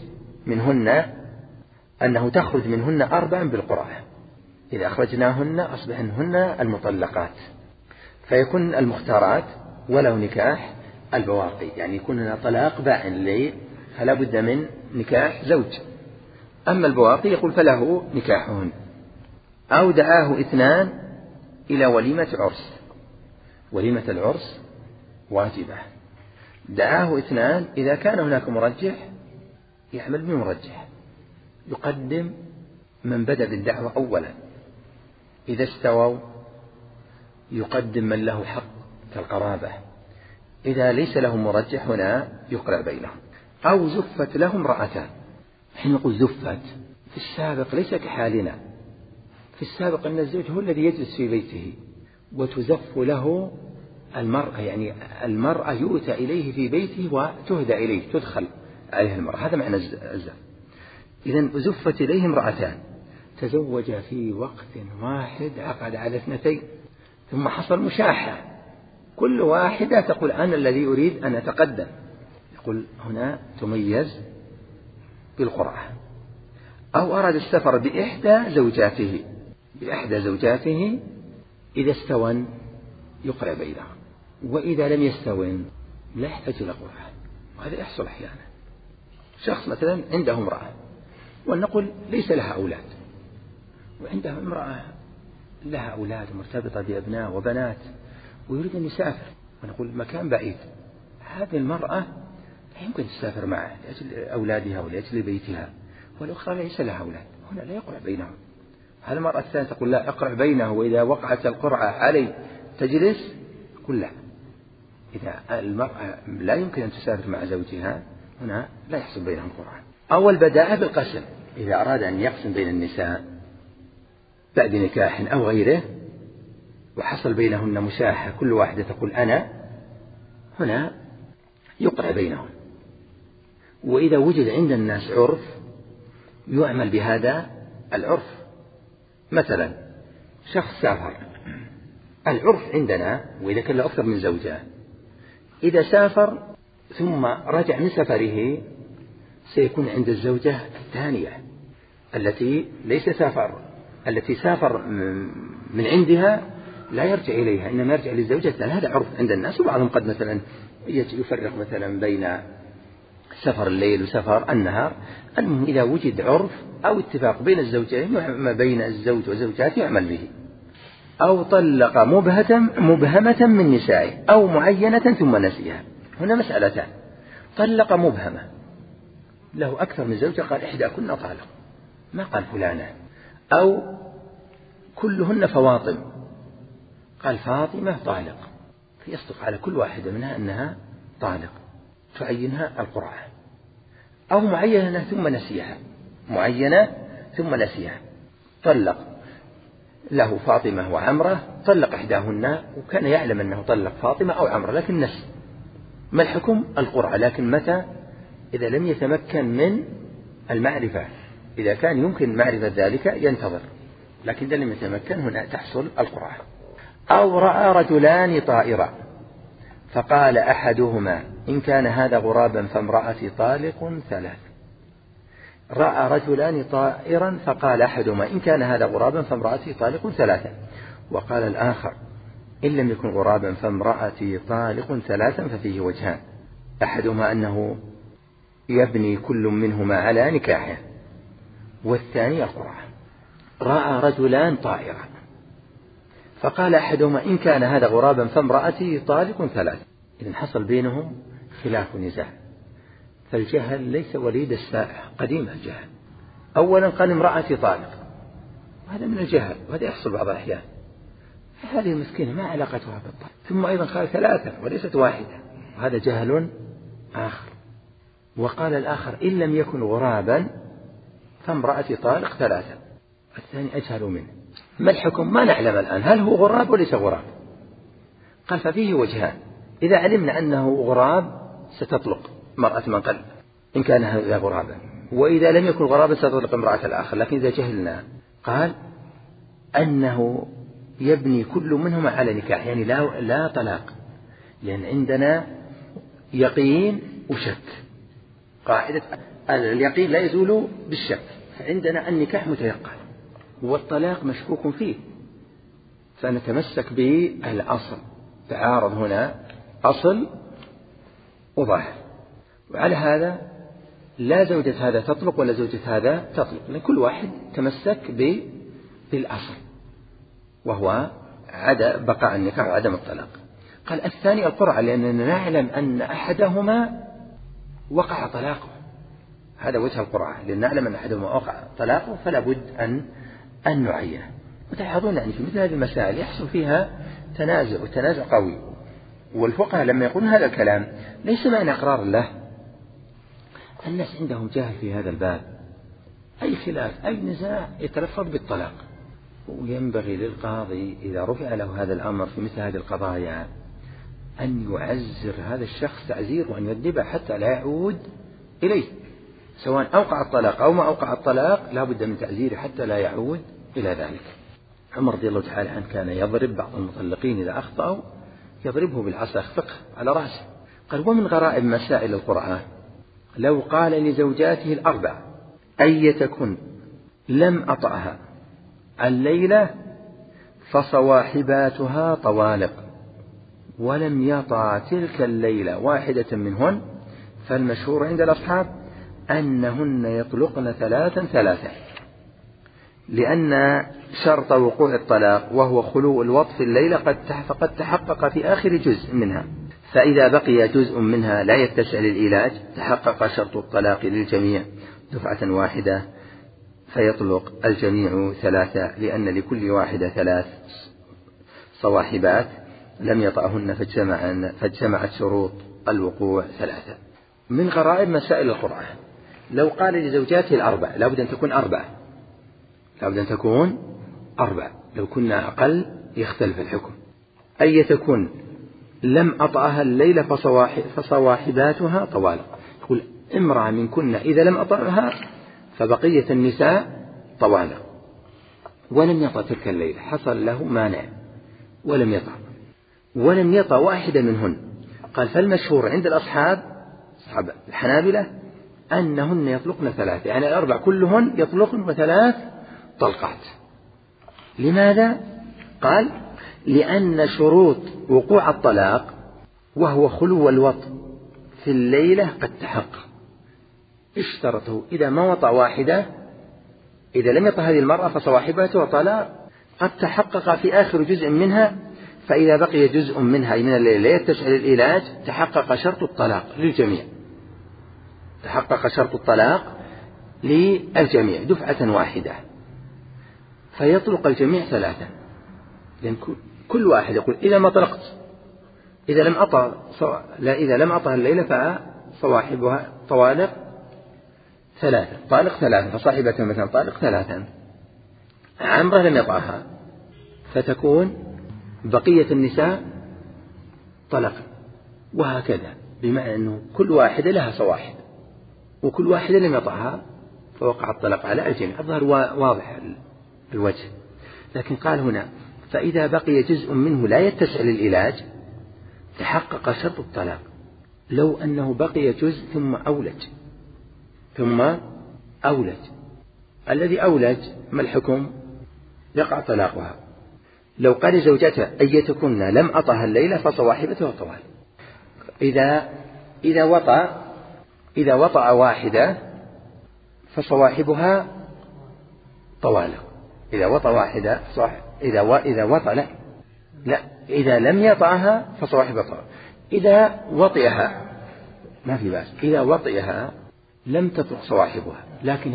تخرج منهن 4 بالقرعة، إذا أخرجناهن أصبحنهن المطلقات، فيكون المختارات وله نكاح البواقي، يعني يكون لنا طلاق باعن فلا بد من نكاح زوج. أما البواقي يقول فله نكاحهن. أو دعاه 2 إلى وليمة عرس، وليمة العرس واجبة، دعاه 2 إذا كان هناك مرجح يعمل بمرجح، يقدم من بدأ بالدعوة أولا، إذا استووا يقدم من له حق كالقرابة، إذا ليس له مرجح هنا يقرع بينهم. أو زفت له امرأتان، حين نقول زفت في السابق ليس كحالنا، في السابق أن الزوج هو الذي يجلس في بيته وتزف له المرأة، يعني المرأة يؤتى إليه في بيته وتهدى إليه، تدخل عليه المرأة، هذا معنى الزف. إذن زفت إليه امرأتان تزوج في وقت واحد، عقد على 2 ثم حصل مشاحة، كل واحدة تقول أنا الذي أريد أن أتقدم، يقول هنا تميز بالقرعة. أو أراد السفر بإحدى زوجاته إذا استوى يقرع بينهم، وإذا لم يستون لا يحتاج إلى قرعة. وهذا يحصل أحيانا، شخص مثلا عنده امرأة ولنقل ليس لها أولاد، وعنده امرأة لها أولاد مرتبطة بأبناء وبنات ويريد أن يسافر، ونقول مكان بعيد، هذه المرأة لا يمكن تسافر معه لأجل أولادها ولأجل بيتها، والأخرى ليس لها أولاد، هنا لا يقرع بينهم. هل المرأة الثانية تقول لا أقرع بينه وإذا وقعت القرعة علي تجلس؟ قل لا، إذا المرأة لا يمكن أن تسافر مع زوجها هنا لا يحصل بينهم قرعة. أو البداءة بالقسم، إذا أراد أن يقسم بين النساء بعد نكاح أو غيره وحصل بينهن مشاحة، كل واحدة تقول أنا، هنا يقرع بينهم. وإذا وجد عند الناس عرف يعمل بهذا العرف. مثلا شخص سافر، العرف عندنا وإذا كان له أكثر من زوجة إذا سافر ثم رجع من سفره سيكون عند الزوجة الثانية التي التي سافر من عندها لا يرجع إليها إنما يرجع للزوجة. هذا عرف عند الناس. وبعضهم قد مثلا يفرق مثلا بين سفر الليل وسفر النهار. المهم إذا وجد عرف أو اتفاق بين الزوجين ما بين الزوج وزوجاته يعمل به. أو طلق مبهمة من نسائه أو معينة ثم نسيها. هنا مسألتان: طلق مبهمة له أكثر من زوجة قال إحداكن طالق ما قال فلانة، أو كلهن فواطم قال فاطمة طالق، فيصدق على كل واحدة منها أنها طالق تعينها القرعة. أو معينة ثم نسيها، طلق له فاطمة وعمرة، طلق إحداهن وكان يعلم أنه طلق فاطمة أو عمرة لكن نسي. ما الحكم؟ القرعة. لكن متى؟ إذا لم يتمكن من المعرفة. إذا كان يمكن معرفة ذلك ينتظر، لكن إذا لم يتمكن هنا تحصل القرعة. أو رأى رجلان طائرا فقال أحدهما إن كان هذا غرابا فامرأتي طالق ثلاث. رأى رجلان طائرا فقال أحدهما إن كان هذا غرابا فامرأتي طالق ثلاثا، وقال الآخر إن لم يكن غرابا فامرأتي طالق ثلاثا ففيه وجهان: أحدهما أنه يبني كل منهما على نكاحه، والثاني القرعة. رأى رجلان طائرا فقال أحدهما إن كان هذا غرابا فامرأتي طالق ثلاثا. إذن حصل بينهم خلاف ونزاع. فالجهل ليس وليد السائح، قديم الجهل. أولا قال امرأتي طالق، وهذا من الجهل وهذا يحصل بعض الأحيان. هذه المسكينة ما علاقتها بالطالق. ثم أيضا قال ثلاثة وليست واحدة، وهذا جهل آخر. وقال الآخر إن لم يكن غرابا فامرأتي طالق ثلاثة، الثاني أجهل منه. ما الحكم؟ ما نعلم الآن هل هو غراب وليس غراب. قال ففيه وجهان: إذا علمنا أنه غراب ستطلق مرأة من قلب إن كان هذا غرابا، وإذا لم يكن غرابا ستطلق امرأة الآخر. لكن إذا جهلنا قال أنه يبني كل منهما على نكاح، يعني لا طلاق، لأن عندنا يقين وشك. قاعدة اليقين لا يزول بالشك، فعندنا النكاح متيقن والطلاق مشكوك فيه، فنتمسك بالأصل. تعارض هنا أصل وظاهر، وعلى هذا لا زوجة هذا تطلق ولا زوجة هذا تطلق، لأن كل واحد تمسك بالأصل وهو بقاء النكاح وعدم الطلاق. قال الثاني القرعة، لأننا نعلم أن أحدهما وقع طلاقه، هذا وجه القرعة، لأن نعلم أن أحدهما وقع طلاقه فلا بد أن نعينه. وتلاحظون يعني في مثل هذه المسائل يحصل فيها تنازع قوي، والفقهاء لما يقولون هذا الكلام ليس معنى إقرار له. الناس عندهم جهل في هذا الباب، أي خلاف أي نزاع يتلفظ بالطلاق. وينبغي للقاضي إذا رفع له هذا الأمر في مثل هذه القضايا أن يعزر هذا الشخص تعزير وأن يؤدبه حتى لا يعود إليه، سواء أوقع الطلاق أو ما أوقع الطلاق لا بد من تعزيره حتى لا يعود إلى ذلك. عمر رضي الله تعالى عنه كان يضرب بعض المطلقين إذا أخطأوا، يضربه بالعصا يخفقه على رأسه. قال ومن غرائب مسائل القرآن لو قال لزوجاته الأربع أيتكن لم أطأها الليلة فصواحباتها طوالق، ولم يطع تلك الليلة واحدة منهن، فالمشهور عند الأصحاب أنهن يطلقن ثلاثا، لأن شرط وقوع الطلاق وهو خلو الوطء في الليلة قد تحقق في آخر جزء منها، فإذا بقي جزء منها لا يتسع للعلاج تحقق شرط الطلاق للجميع دفعة واحدة، فيطلق الجميع ثلاثة، لأن لكل واحدة 3 صواحبات لم يطأهن فاجتمعت شروط الوقوع 3. من غرائب مسائل القرآن لو قال لزوجاته الأربع، لا بد أن تكون 4، لو كنا أقل يختلف الحكم. أي تكون لم أطأها الليلة فصواحباتها طوالق، يقول امرأة منكن إذا لم أطعها فبقية النساء طوالق. ولم يطأ تلك الليلة، حصل له مانع ولم يطأ واحدة منهن. قال فالمشهور عند أصحاب الحنابلة أنهن يطلقن 3، يعني الأربع كلهن يطلقن 3 طلقات. لماذا؟ قال لأن شروط وقوع الطلاق وهو خلو الوطء في الليلة قد تحقق. اشترطه إذا ما وطأ واحدة، إذا لم يطأ هذه المرأة فصواحبته طلاق قد تحقق في آخر جزء منها، فإذا بقي جزء منها من الليلة لا يتسع للعلاج تحقق شرط الطلاق للجميع، تحقق شرط الطلاق للجميع دفعة واحدة، فيطلق الجميع 3. لأن كل واحد يقول إذا ما طلقت، إذا لم أطأ الليلة فصواحبها طوالق 3، طالق 3، فصاحبتها مثلا طالق 3. عمرة لم يطأها فتكون بقية النساء طلق، وهكذا، بمعنى أنه كل واحدة لها صواحب وكل واحدة لم يطأها فوقع الطلاق على الجميع. الظاهر واضح الوجه. لكن قال هنا فإذا بقي جزء منه لا يتسع للعلاج تحقق شرط الطلاق. لو أنه بقي جزء ثم أولج الذي أولج ما الحكم؟ يقع طلاقها. لو قال زوجته أيتكن لم أطأها الليلة فصواحبتها طوال. إذا وطأ واحدة فصواحبها طوالق. إذا وطأ واحدة إذا لم يطأها فصواحبها طوالق. إذا وطئها ما في بأس، إذا وطئها لم تطلق صواحبها، لكن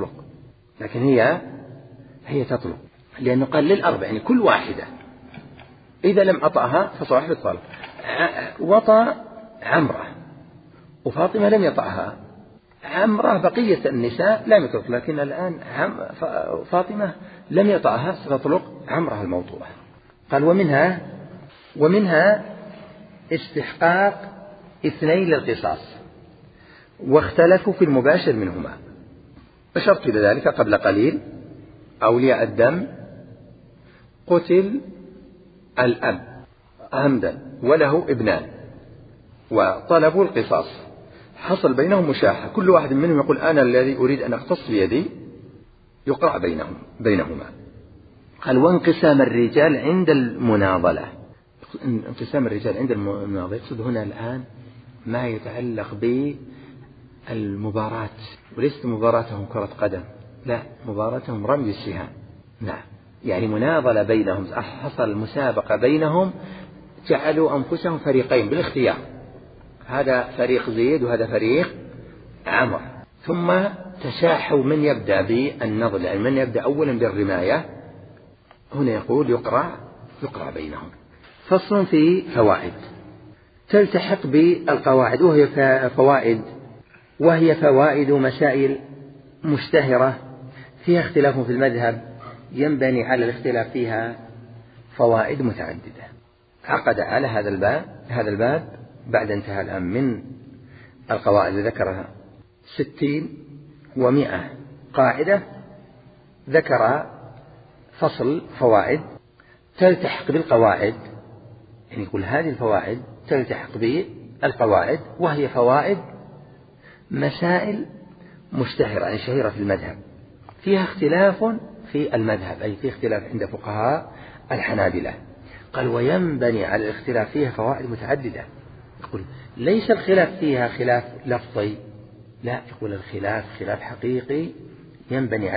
هي تطلق لأنه قال للأربع، يعني كل واحدة إذا لم أطأها فصواحب الطلاق. وطأ عمرة وفاطمة لم يطأها، عمرة بقية النساء لم يطلق، لكن الآن فاطمة لم يطأها ستطلق عمرة الموطوءة. قال ومنها استحقاق 2 للقصاص، واختلفوا في المباشر منهما. أشرت إلى ذلك قبل قليل. أولياء الدم قتل الأب عمدا وله ابنان وطلبوا القصاص، حصل بينهم مشاحة، كل واحد منهم يقول أنا الذي أريد أن أقتص بيدي، يقرع بينهما. قال وانقسام الرجال عند المناضلة. انقسام الرجال عند المناضلة يقصد هنا الآن ما يتعلق بالمباراة، وليست مباراتهم كرة قدم، لا، مباراتهم رمي السهام. نعم، يعني مناضلة بينهم، حصل مسابقة بينهم، جعلوا أنفسهم فريقين بالاختيار، هذا فريق زيد وهذا فريق عمر، ثم تشاحوا من يبدأ بالنضل، يعني من يبدأ أولا بالرماية. هنا يقول يقرع بينهم. فصل في فوائد تلتحق بالقواعد، وهي فوائد مسائل مشتهرة فيها اختلاف في المذهب، ينبني على الاختلاف فيها فوائد متعددة. عقد على هذا الباب بعد انتهاء الآن من القواعد اللي ذكرها 60 و100 قاعدة، ذكر فصل فوائد تلتحق بالقواعد، يعني يقول هذه الفوائد تلتحق بالقواعد، وهي فوائد مسائل مشتهرة، يعني شهيرة في المذهب، فيها اختلاف في المذهب، أي في اختلاف عند فقهاء الحنابلة. قال وينبني على الاختلاف فيها فوائد متعددة. يقول ليس الخلاف فيها خلاف لفظي، لا، يقول الخلاف خلاف حقيقي ينبني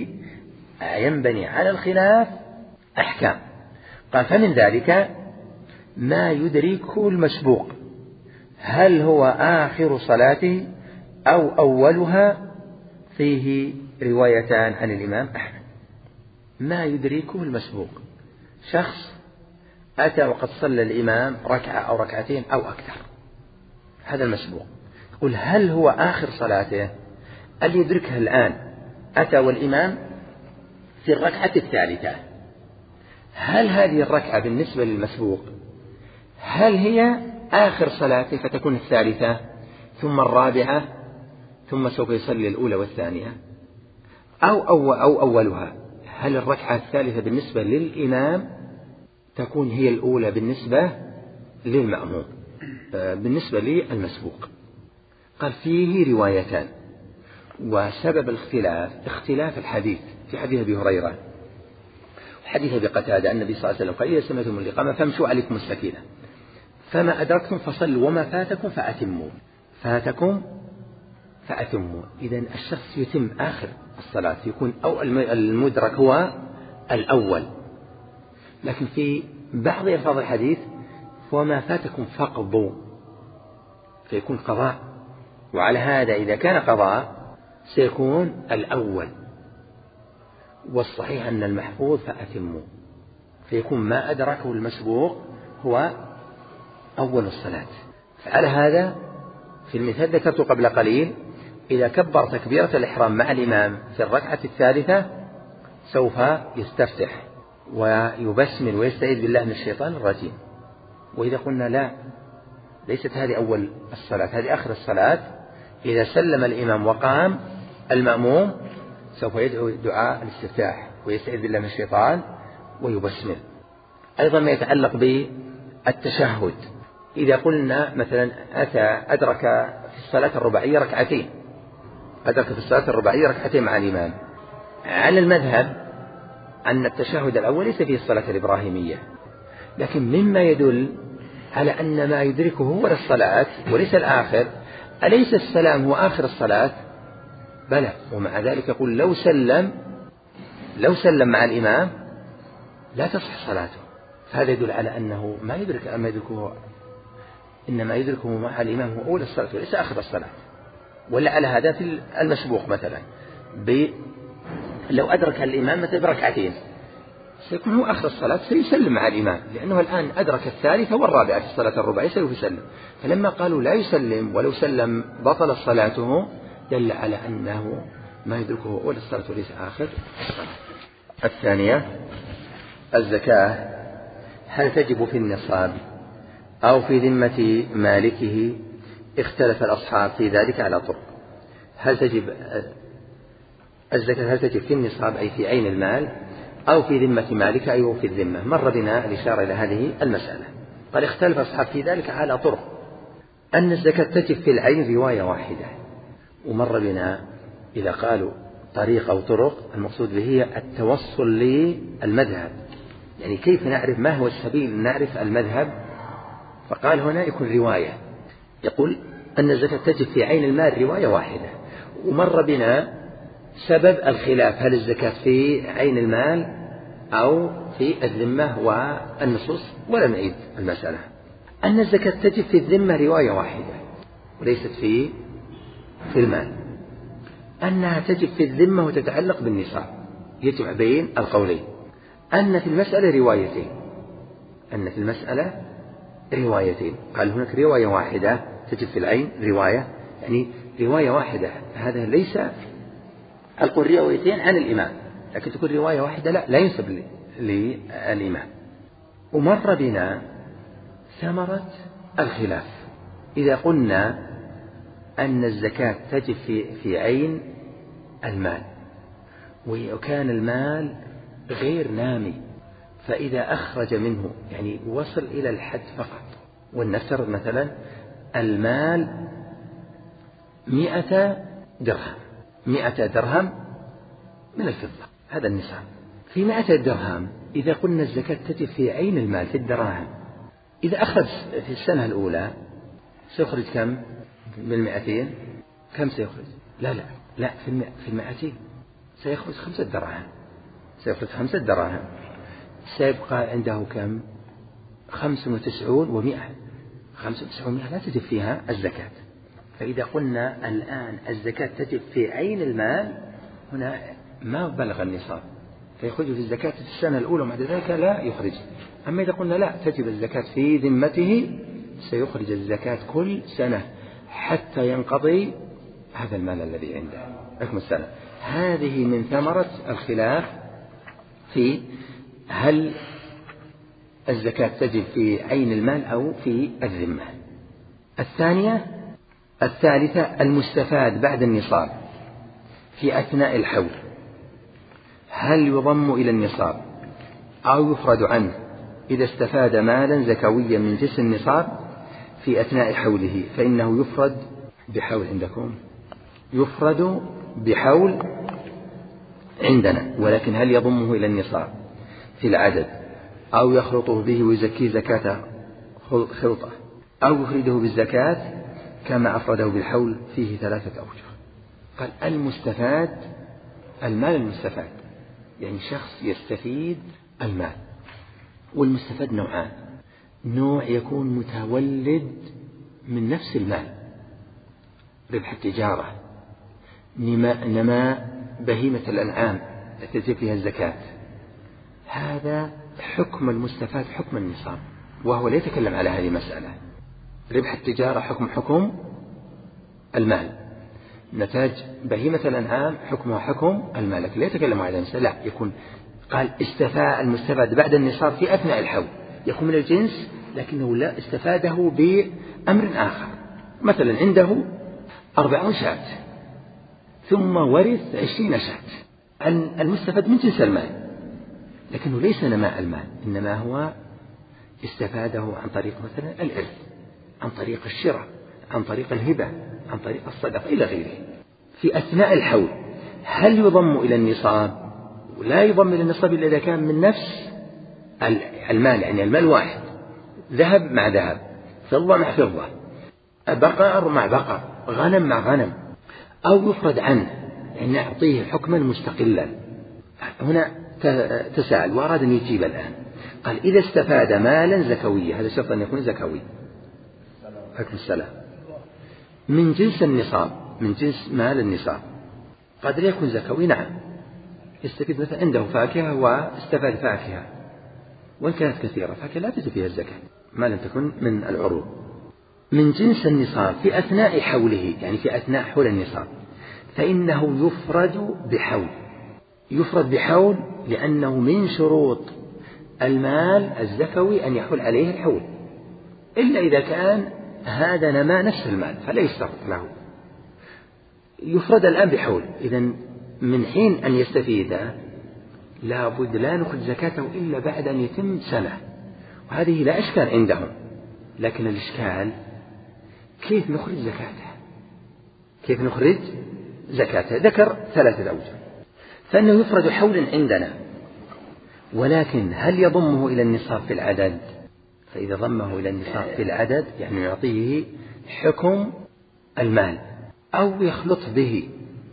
على الخلاف أحكام. قال فمن ذلك ما يدركه المسبوق، هل هو آخر صلاته أو أولها، فيه روايتان عن الإمام أحمد. ما يدركه المسبوق، شخص أتى وقد صلى الإمام ركعة أو ركعتين أو أكثر، هذا المسبوق. يقول هل هو آخر صلاته اللي يدركها الآن، أتى والإمام في الركعة الثالثة، هل هذه الركعة بالنسبة للمسبوق هل هي آخر صلاته فتكون الثالثة ثم الرابعة ثم سوف يصلي الأولى والثانية أو أولها، هل الركعة الثالثة بالنسبة للإمام تكون هي الأولى بالنسبة للمأموم بالنسبة للمسبوق؟ قال فيه روايتان، وسبب الاختلاف اختلاف الحديث في حديث أبي هريرة وحديث أبي قتادة النبي صلى الله عليه وسلم قال إذا سمعتم الإقامة فامشوا عليكم السكينة، فما أدركتم فصلوا وما فاتكم فأتموا. إذن الشخص يتم آخر الصلاة، يكون أو المدرك هو الأول. لكن في بعض ألفاظ الحديث وما فاتكم فقضوا، فيكون قضاء، وعلى هذا إذا كان قضاء سيكون الأول، والصحيح أن المحفوظ فأتموا، فيكون ما أدركه المسبوق هو أول الصلاة. فعلى هذا في المثال ذكرت قبل قليل إذا كبر تكبيرة الإحرام مع الإمام في الركعة الثالثة سوف يستفتح ويبسمل ويستعيذ بالله من الشيطان الرجيم. وإذا قلنا لا، ليست هذه أول الصلاة، هذه آخر الصلاة، إذا سلم الإمام وقام المأموم سوف يدعو دعاء الاستفتاح ويستعيذ بالله من الشيطان ويبسمل. أيضا ما يتعلق بالتشهد، إذا قلنا مثلا أدرك في الصلاة الرباعية ركعتين، مع الإمام، على المذهب أن التشهد الأول ليس فيه الصلاة الإبراهيمية، لكن مما يدل على أن ما يدركه هو الصلاة وليس الآخر، أليس السلام هو آخر الصلاة؟ بلى، ومع ذلك يقول لو سلم مع الإمام لا تصح صلاته، فهذا يدل على أنه ما يدركه، إنما يدركه مع الإمام هو أول الصلاة وليس آخر الصلاة. ولا على هذا في المسبوق مثلا لو أدرك الإمام مثلا بركعتين سيكون هو آخر الصلاة، سيسلم مع الإمام، لأنه الآن أدرك الثالثة والرابعة في الصلاة الرباعية سوف يسلم. فلما قالوا لا يسلم ولو سلم بطل صلاته دل على أنه ما يدركه هو أول الصلاة وليس آخر الصلاة. الثانية الزكاة، هل تجب في النصاب أو في ذمة مالكه؟ اختلف الأصحاب في ذلك على طرق. هل تجب الزكاة في النصاب أي في عين المال أو في ذمة مالك أي في الذمة؟ مر بنا الإشارة إلى هذه المسألة. قال اختلف الأصحاب في ذلك على طرق، أن الزكاة تجب في العين رواية واحدة، ومر بنا إذا قالوا طريق أو طرق المقصود به هي التوصل للمذهب، يعني كيف نعرف ما هو السبيل نعرف المذهب. فقال هنا يكون رواية، يقول أن الزكاة تجب في عين المال رواية واحدة. ومر بنا سبب الخلاف، هل الزكاة في عين المال أو في الذمة والنصوص، ولم نعيد المسألة. أن الزكاة تجب في الذمة رواية واحدة وليست في المال. أنها تجب في الذمة وتتعلق بالنصاب، يجمع بين القولين. أن في المسألة روايتين، قال هناك رواية واحدة تجب في العين رواية، يعني رواية واحدة، هذا ليس القول روايتين عن الإمام، لكن تكون رواية واحدة لا ينسب للإمام. ومر بنا ثمرة الخلاف، إذا قلنا أن الزكاة تجب في عين المال وكان المال غير نامي، فإذا أخرج منه يعني وصل إلى الحد فقط، ولنفترض مثلا المال 100 درهم من الفضة، هذا النصاب. في 100 درهم إذا قلنا الزكاة تجب في عين المال في الدراهم، إذا أخرج في السنة الأولى سيخرج كم من 200؟ كم سيخرج؟ لا في 200 سيخرج 5 دراهم، سيبقى عنده كم؟ 95 و100. 95 لا تجب فيها الزكاة. فإذا قلنا الآن الزكاة تجب في عين المال، هنا ما بلغ النصاب فيخرج في الزكاة في السنة الأولى وبعد ذلك لا يخرج. أما إذا قلنا لا تجب الزكاة في ذمته سيخرج الزكاة كل سنة حتى ينقضي هذا المال الذي عنده حكم السنة. هذه من ثمرة الخلاف في هل الزكاة تجب في عين المال أو في الذمة. الثانية الثالثة المستفاد بعد النصاب في أثناء الحول، هل يضم إلى النصاب أو يفرد عنه إذا استفاد مالا زكويا من جنس النصاب في أثناء حوله، فإنه يفرد بحول عندكم، يفرد بحول عندنا، ولكن هل يضمه إلى النصاب في العدد أو يخلطه به ويزكيه زكاة خلطة أو يفرده بالزكاة كما أفرده بالحول، فيه 3 أوجه. قال المستفاد المال المستفاد، يعني شخص يستفيد المال، والمستفاد نوعان، نوع يكون متولد من نفس المال، ربح التجارة، نماء بهيمة الأنعام التي فيها الزكاة، هذا حكم المستفاد حكم النصاب، وهو لا يتكلم على هذه المسألة. ربح التجارة حكم المال، نتاج بهيمة الأنعام حكمها حكم المال، لكن لا يتكلم على هذه المسألة، لا، يكون قال استفاء المستفاد بعد النصاب في أثناء الحول، يكون من الجنس لكنه لا استفاده بأمر آخر، مثلا عنده 40 شاة ثم ورث 20 شاة، المستفاد من جنس المال لكنه ليس نماء المال، إنما هو استفاده عن طريق مثلا الإرث، عن طريق الشراء، عن طريق الهبة، عن طريق الصدقة إلى غيره. في أثناء الحول هل يضم إلى النصاب؟ لا يضم إلى النصاب إلا إذا كان من نفس المال، يعني المال واحد، ذهب مع ذهب، فضة مع فضة، بقر مع بقر، غنم مع غنم، أو يفرد عنه، يعني نعطيه حكما مستقلا. هنا تساءل وأراد أن يجيب الآن، قال إذا استفاد مالا زكويا، هذا شرط أن يكون زكوي، حكم السلام، من جنس النصاب، من جنس مال النصاب، قد لا يكون زكوي، نعم، يستفيد مثلا عنده فاكهة واستفاد فاكهة، وإن كانت كثيرة فاكهة لا تجب فيها الزكاة ما لم تكن من العروض. من جنس النصاب في أثناء حوله، يعني في أثناء حول النصاب، فإنه يفرد بحول، يفرد بحول لأنه من شروط المال الزكوي أن يحول عليه الحول، إلا إذا كان هذا نماء نفس المال فلا يشترط له، يفرد الآن بحول. إذن من حين أن يستفيد لا بد لا نخرج زكاته إلا بعد أن يتم سنة، وهذه لا إشكال عندهم، لكن الإشكال كيف نخرج زكاته، كيف نخرج زكاته؟ ذكر 3 أوجه، فإنه يفرد حول عندنا، ولكن هل يضمه إلى النصاب في العدد؟ فإذا ضمه إلى النصاب في العدد يعني يعطيه حكم المال، أو يخلط به،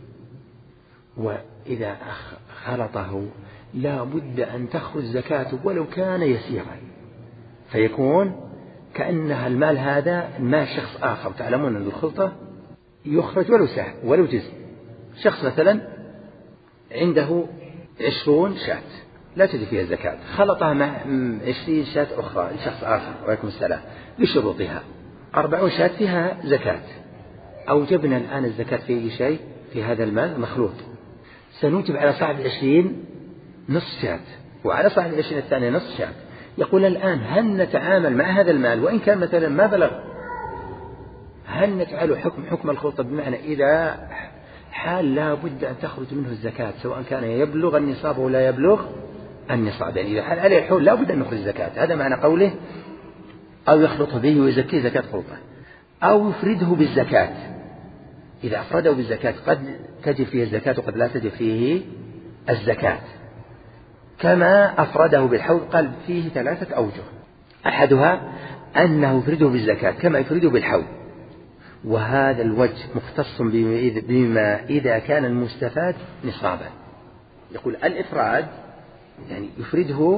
وإذا خلطه لا بد أن تخرج زكاته ولو كان يسيرا، فيكون كأنها المال هذا مال شخص آخر. تعلمون أن الخلطة يخرج ولو سهم ولو جزء، شخص مثلا عنده 20 شاة لا تجي فيها الزكاة، خلطها مع 20 شاة أخرى لشخص آخر وعليكم السلام بشروطها، 40 شاة فيها زكاة، أوجبنا الآن الزكاة في أي شيء في هذا المال مخلوط، سنوجب على صاحب 20 نصف شاة، وعلى صاحب 20 الثانية نصف شاة. يقول الآن هل نتعامل مع هذا المال وإن كان مثلا ما بلغ، هل نجعله حكم الخلطة، بمعنى إذا حال لا بد أن تخرج منه الزكاة سواء كان يبلغ النصاب ولا يبلغ النصاب، يعني إذا حال عليه الحول لا بد أن نخرج الزكاة، هذا معنى قوله أو يخلطه به ويزكيه زكاة خلطة، أو يفرده بالزكاة، إذا أفرده بالزكاة قد تجب فيه الزكاة وقد لا تجب فيه الزكاة، كما أفرده بالحول قال فيه 3 أوجه، أحدها أنه يفرده بالزكاة كما يفرده بالحول، وهذا الوجه مختص بما إذا كان المستفاد نصابا. يقول الإفراد يعني يفرده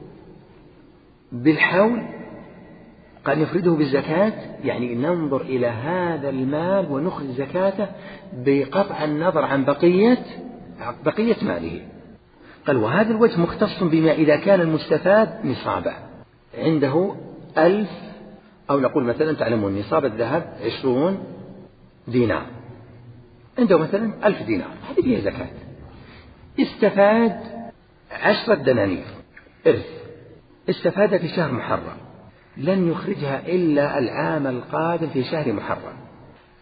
بالحول، قال يفرده بالزكاة يعني ننظر إلى هذا المال ونخرج زكاته بقطع النظر عن بقية ماله. قال وهذا الوجه مختص بما إذا كان المستفاد نصابا، عنده 1000 أو نقول مثلا تعلمون نصاب الذهب 20 دينار، عنده مثلا 1000 دينار، هذه فيها زكاة، استفاد 10 دنانير إرث، استفاد في شهر محرم، لن يخرجها إلا العام القادم في شهر محرم،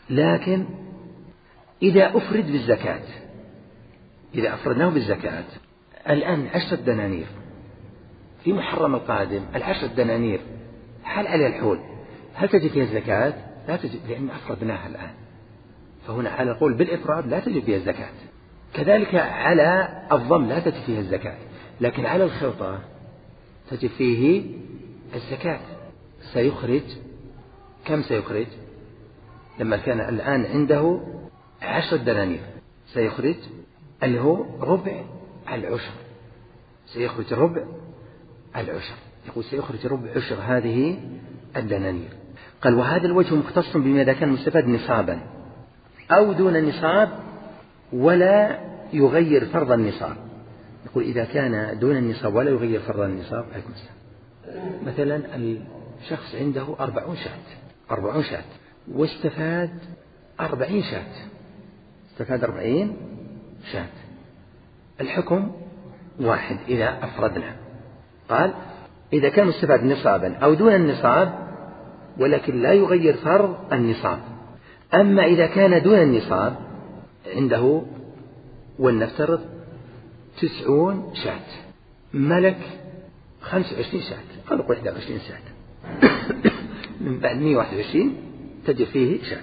لكن إذا أفرد بالزكاة، إذا أفردناه بالزكاة، الآن 10 دنانير في محرم القادم، 10 دنانير حال عليها الحول، هل تجب فيها الزكاة؟ لا تجب، لأن أفردناها الآن، فهنا على القول بالإفراد لا تجب فيها الزكاة. كذلك على الضم لا تجب فيها الزكاة، لكن على الخلطة تجب فيه الزكاة. سيخرج كم؟ سيخرج لما كان الآن عنده 10 دنانير سيخرج اللي هو ربع العشر، سيخرج ربع العشر، يقول سيخرج ربع عشر هذه الدنانير. قال وهذا الوجه مختص بما إذا كان مستفاد نصابا أو دون النصاب ولا يغير فرض النصاب. يقول إذا كان دون النصاب ولا يغير فرض النصاب، مثلا الشخص عنده 40 شاة واستفاد 40 شاة، استفاد 40 شاة، الحكم واحد إذا أفردنا. قال إذا كان مستفاد نصابا أو دون النصاب ولكن لا يغير فرض النصاب. أما إذا كان دون النصاب عنده، ولنفترض 90 شاة، ملك 25 شاة، قال نقول 21 شاة من بعد 121 تجد فيه شاة.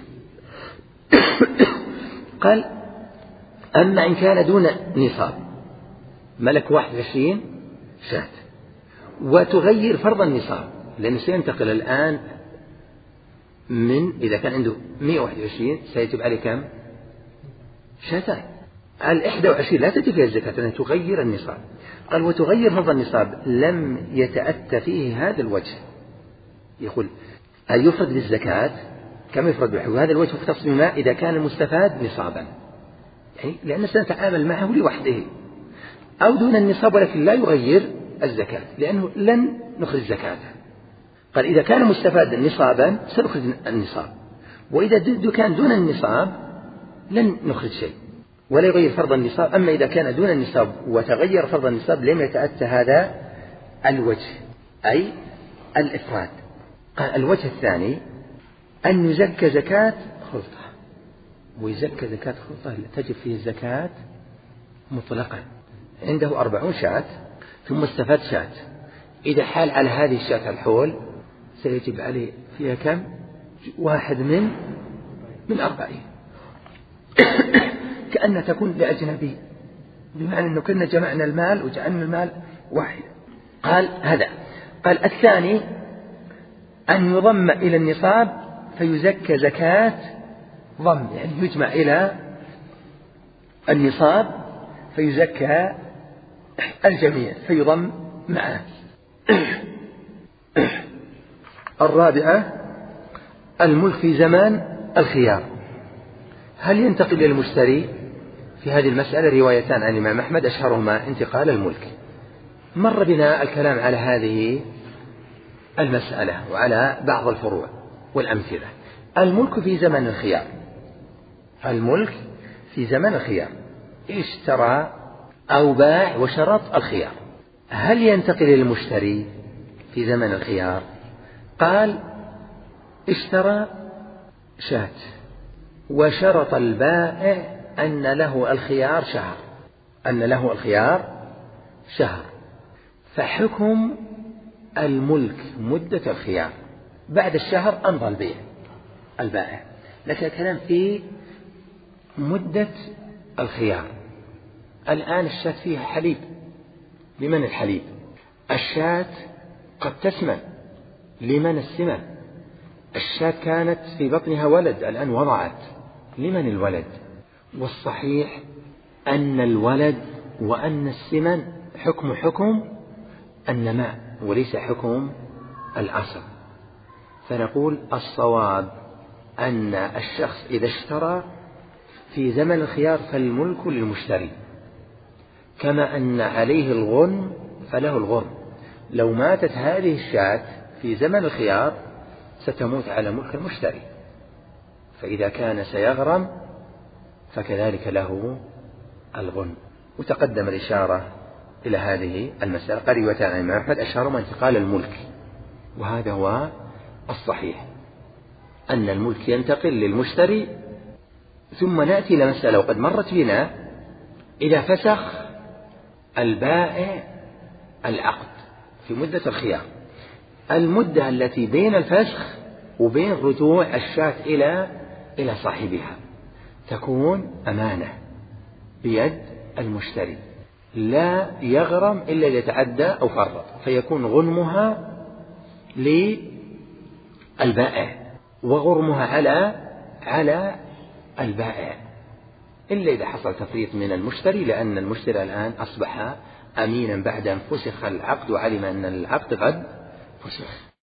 قال أما إن كان دون نصاب ملك 21 شاة وتغير فرض النصاب، لأنه سينتقل الآن من إذا كان عنده 121 سيجب عليه كم؟ شاتان. 21 لا تجب فيها الزكاة لأنها تغير النصاب. قال وتغير فرض النصاب لم يتأتى فيه هذا الوجه، يقول أن يفرد بالزكاة كما يفرد بالحول. هذا الوجه مختص بما إذا كان المستفاد نصابا، يعني لأننا سنتعامل معه لوحده، أو دون النصاب ولكن لا يغير الزكاة لأنه لن نخرج زكاته. قال إذا كان مستفادا نصابا سنخرج النصاب، وإذا كان دون النصاب لن نخرج شيء ولا يغير فرض النصاب. أما إذا كان دون النصاب وتغير فرض النصاب لم يتأتى هذا الوجه، أي الإفراد. قال الوجه الثاني أن يزكى زكاة خلطة، ويزكى زكاة خلطة تجب فيه الزكاة مطلقا. عنده 40 شاة ثم استفاد شاة، إذا حال على هذه الشاة الحول سيجب عليه فيها كم؟ واحد من 40 كأن تكون لأجنبي، بمعنى أنه كنا جمعنا المال وجعلنا المال واحد. قال هذا. قال الثاني أن يضم إلى النصاب فيزكى زكاة ضم، يعني يجمع إلى النصاب فيزكى الجميع فيضم معه. الرابعة الملك في زمان الخيار. هل ينتقل إلى المشتري؟ في هذه المسألة روايتان عن الإمام أحمد أشهرهما انتقال الملك. مر بنا الكلام على هذه المسألة وعلى بعض الفروع والأمثلة. الملك في زمن الخيار، الملك في زمن الخيار، اشترى أو باع وشرط الخيار، هل ينتقل إلى المشتري في زمن الخيار؟ قال اشترى شاة وشرط البائع أن له الخيار شهر، أن له الخيار شهر، فحكم الملك مدة الخيار، بعد الشهر أمضى البائع، لكن الكلام في مدة الخيار. الآن الشاة فيها حليب، لمن الحليب؟ الشاة قد تسمن، لمن السمن؟ الشاة كانت في بطنها ولد الآن وضعت، لمن الولد؟ والصحيح أن الولد وأن السمن حكم النماء وليس حكم العصر. فنقول الصواب أن الشخص إذا اشترى في زمن الخيار فالملك للمشتري، كما أن عليه الغنم فله الغرم. لو ماتت هذه الشاة في زمن الخيار ستموت على ملك المشتري، فإذا كان سيغرم فكذلك له الغنم. وتقدم الإشارة إلى هذه المسألة قريبة عن الإمام أحمد أشهرهما انتقال الملك، وهذا هو الصحيح. أن الملك ينتقل للمشتري. ثم نأتي إلى مسألة وقد مرت بنا: إذا فسخ البائع العقد في مدة الخيار، المدة التي بين الفسخ وبين رجوع الشاة إلى صاحبها تكون أمانة بيد المشتري، لا يغرم إلا إذا تعدى أو فرط، فيكون غنمها للبائع وغرمها على البائع، إلا إذا حصل تفريط من المشتري، لأن المشتري الآن أصبح أمينا بعد أن فسخ العقد وعلم أن العقد قد فسخ.